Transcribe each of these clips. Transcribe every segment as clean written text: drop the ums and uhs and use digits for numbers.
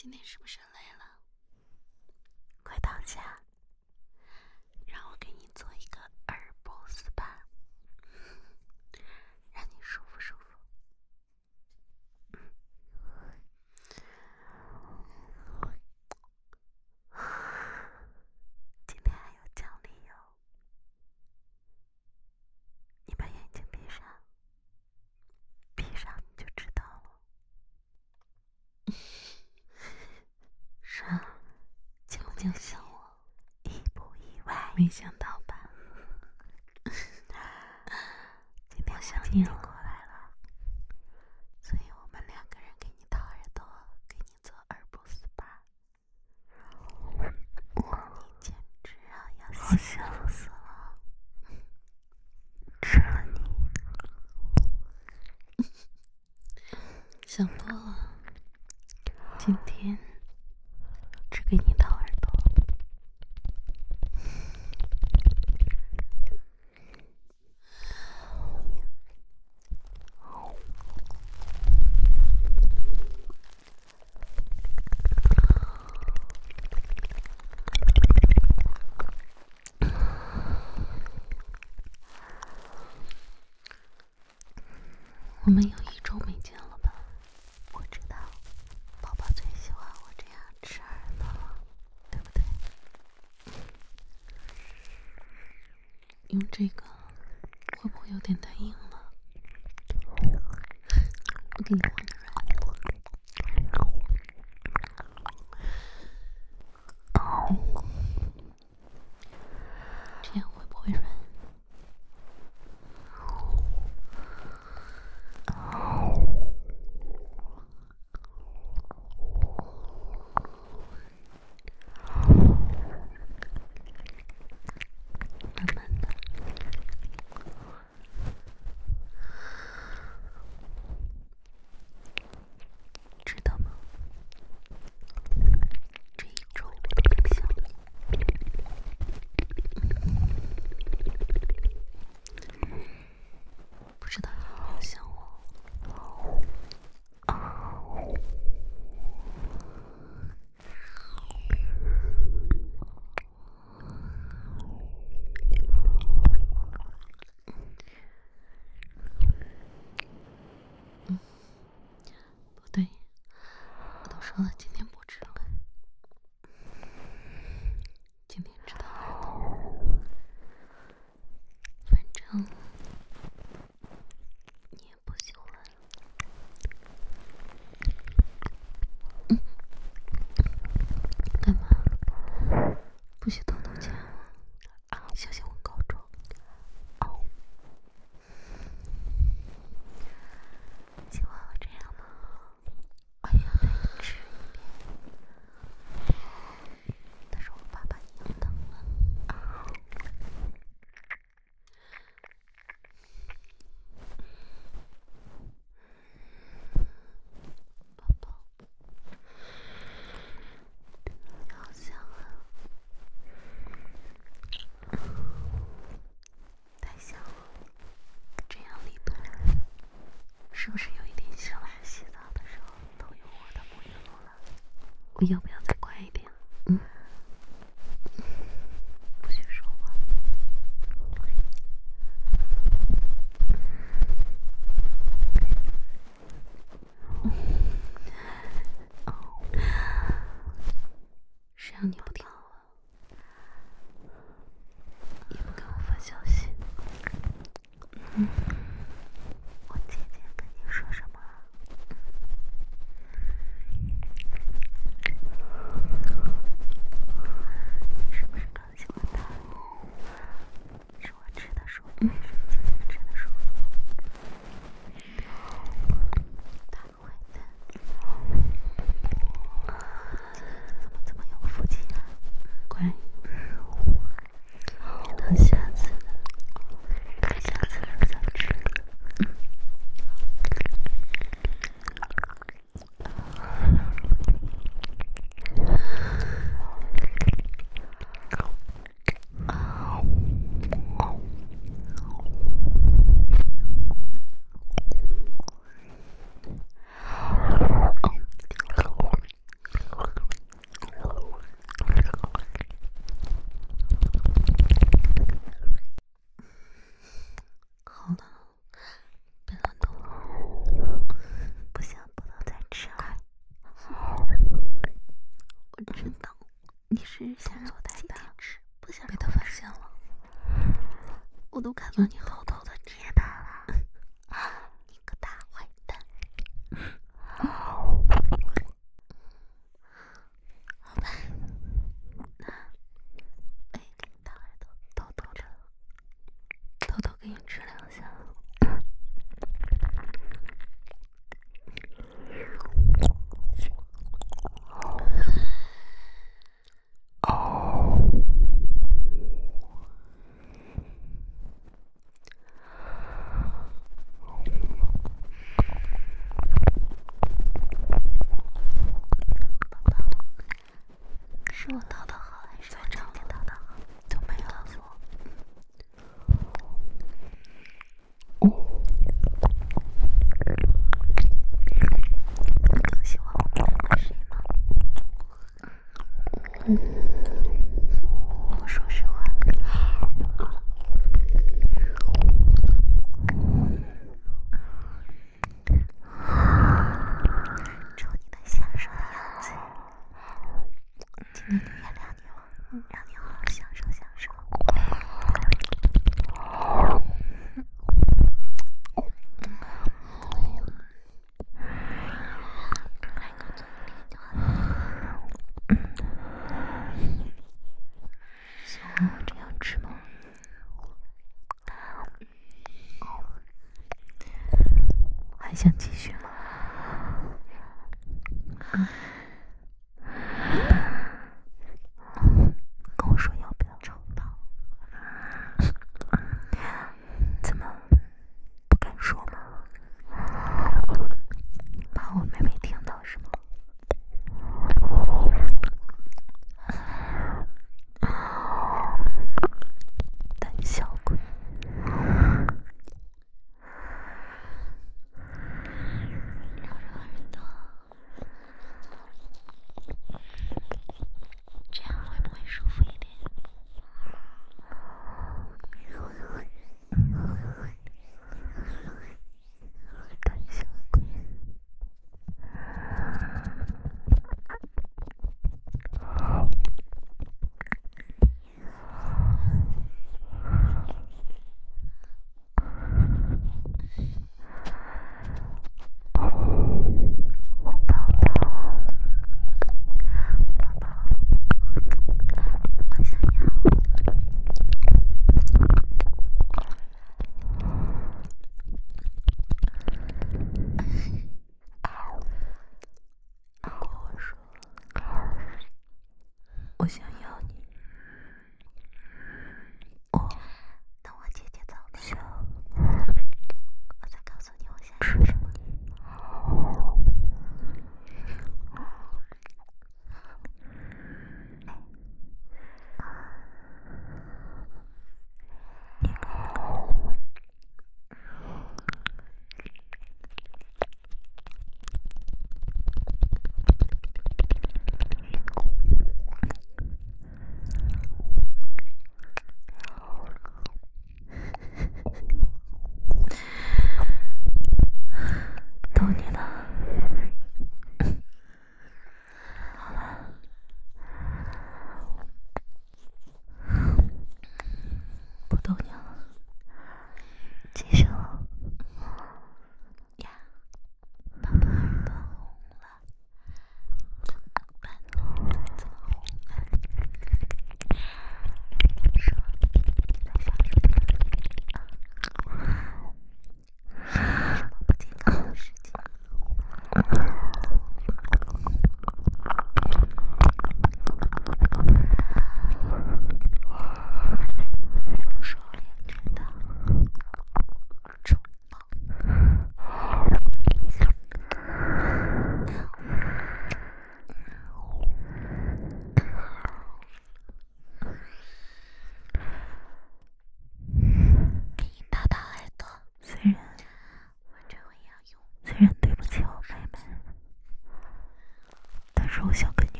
今天是不是累了？快躺下，让我给你做一个耳部 SPA， 让你舒服舒服。今天还有奖励哟，你把眼睛闭上，闭上你就知道了。说，惊不惊喜我？意不意外？没想到吧？今天我想你过来了，所以我们两个人给你掏耳朵，给你做耳部 SPA。你简直要幸福死了！吃了你，想多了。今天只给你掏耳朵。我们有1周没见了吧？我知道，宝宝最喜欢我这样吃耳朵了，对不对？用这个会不会有点太硬了？我给你换个软的。这样会不会软？慢慢的，知道吗？这1周我都在想你。不知道你有没有想我？不对，我都说了今天不吃了，今天知道了。反正你也不喜欢。干嘛？不许偷偷讲啊！小心我告状。喜欢我这样吗？我想再吃一点，但是我怕把你弄疼了。宝宝，你好香啊！太香了，这样力度是不是有一点像洗澡的时候都用我的沐浴露了？我要不要再快一点？不许说话。谁让你不听话，也不给我发消息。我姐姐跟你说什么？ 是我叨叨好还是我今天叨叨好？都没有告诉我。你更喜欢我们两个谁吗？我说实话，瞅你那享受的样子，今天就原谅你了，让你好好享受享受。来工作一点就好了。喜欢我这样吃吗？还想继续吗？跟我说要不要抽到？怎么不敢说吗？怕我妹妹听到是吗？胆小鬼。揉揉耳朵，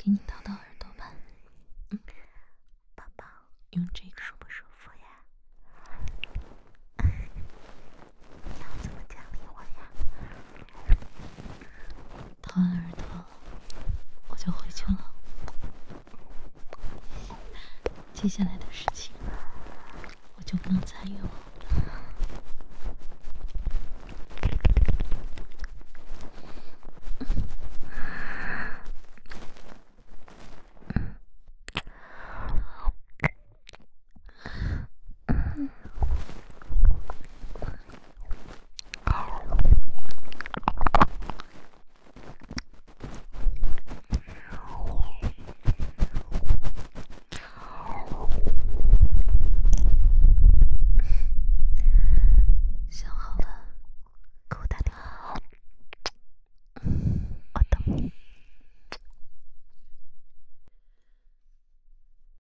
给你掏掏耳朵吧。 宝宝， 用这个舒不舒服呀？你要怎么奖励我呀？ 掏完耳朵我就回去了。接下来的事情我就不能参与了。